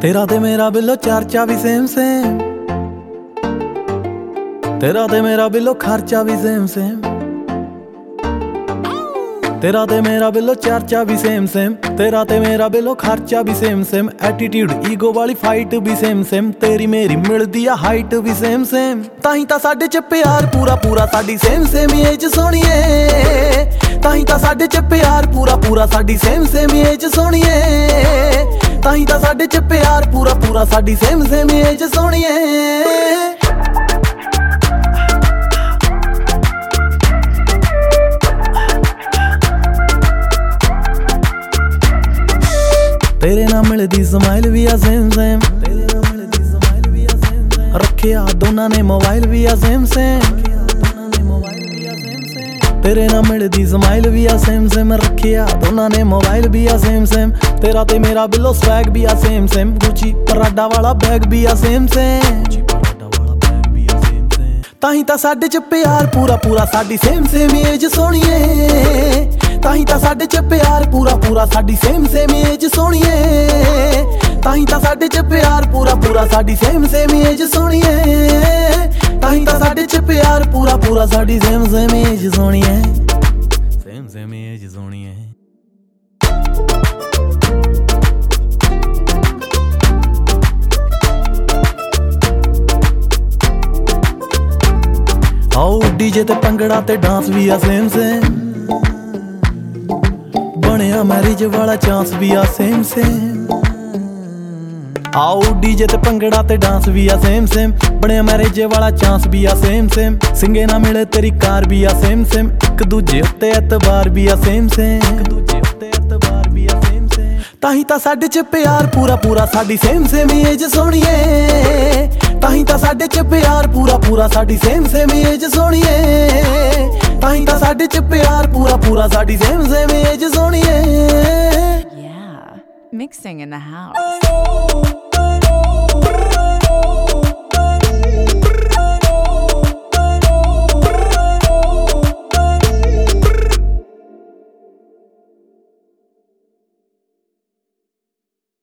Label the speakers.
Speaker 1: तेरा ते मेरा बिल्लो चर्चा भी सेम सेम, तेरा ते मेरा बिल्लो खर्चा भी सेम सेम, तेरा ते मेरा बिल्लो चर्चा भी सेम सेम, तेरा ते मेरा बिल्लो खर्चा भी सेम सेम, एटीट्यूड ईगो वाली फाइट भी सेम सेम, तेरी मेरी मिलदी आ हाइट भी सेम सेम, ताहीं तां साडे च प्यार पूरा पूरा साडी सेम सेम एज सोहणीए, ताहीं तां साडे च प्यार पूरा पूरा साडी सेम सेम एज सोहणीए, ताहीं तां साडे च प्यार पूरा पूरा साडी सेम सेम एज सोहणीए। तेरे नाल मिलदी स्माइल भी आ सेम सेम, तेरे नाल मिलदी स्माइल भी आ सेम सेम, रखिया दोनां ने मोबाइल भी आ सेम सेम, तेरे नाल मिलदी स्माइल भी आ सेम सेम, रखिया दोनां ने मोबाइल भी आ सेम सेम, तेरा ते मेरा बिल्लो स्वैग भी आ सेम सेम, गुची पराडा वाला बैग भी आ सेम सेम, ताहीं तां साडे च प्यार पूरा पूरा साडी सेम सेम एज सोहणीए, ताहीं तां साडे च प्यार पूरा पूरा साडी सेम सेम एज सोहणीए, ताहीं तां साडे च प्यार पूरा पूरा साडी सेम सेम एज सोहणीए, ताहीं तां साडे च प्यार पूरा पूरा साडी सेम सेम एज सोहणीए, सेम सेम एज सोहणीए। आओ डीजे ते पंगड़ा ते डांस भी आ सेम सेम, बनिया मैरिज वाला चांस भी आ सेम सेम, आओ डीजे ते पंगड़ा ते डांस भी आ सेम सेम, बनिया मैरिज वाला चांस भी आ सेम सेम, सिंगे ना मिले तेरी कार भी आ सेम सेम, एक दूजे उत्ते एतबार भी आ सेम सेम, एक दूजे उत्ते एतबार भी आ सेम सेम, ताहीं तां साडे च प्यार पूरा पूरा साडी सेम सेम एज सोहणीए, ताहीं तां साडे च प्यार पूरा पूरा साडी सेम सेम एज सोहणीए, ताहीं तां साडे च प्यार पूरा पूरा साडी सेम सेम एज सोहणीए।
Speaker 2: Yeah, mixing in the house.